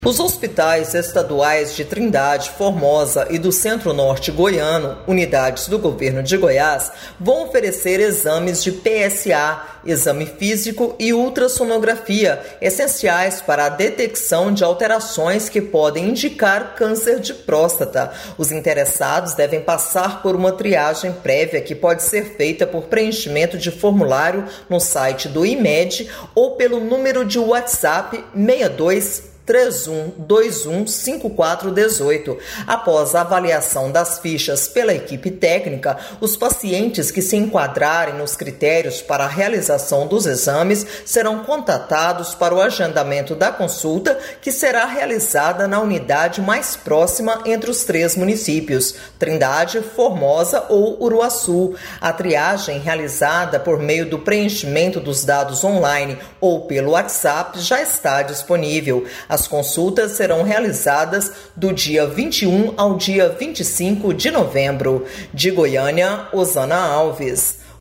Os hospitais estaduais de Trindade, Formosa e do Centro-Norte Goiano, unidades do governo de Goiás, vão oferecer exames de PSA, exame físico e ultrassonografia, essenciais para a detecção de alterações que podem indicar câncer de próstata. Os interessados devem passar por uma triagem prévia que pode ser feita por preenchimento de formulário no site do IMED ou pelo número de WhatsApp 6231215418. Após a avaliação das fichas pela equipe técnica, os pacientes que se enquadrarem nos critérios para a realização dos exames serão contatados para o agendamento da consulta, que será realizada na unidade mais próxima entre os 3 municípios, Trindade, Formosa ou Uruaçu. A triagem realizada por meio do preenchimento dos dados online ou pelo WhatsApp já está disponível. As consultas serão realizadas do dia 21 ao dia 25 de novembro. De Goiânia, Osana Alves.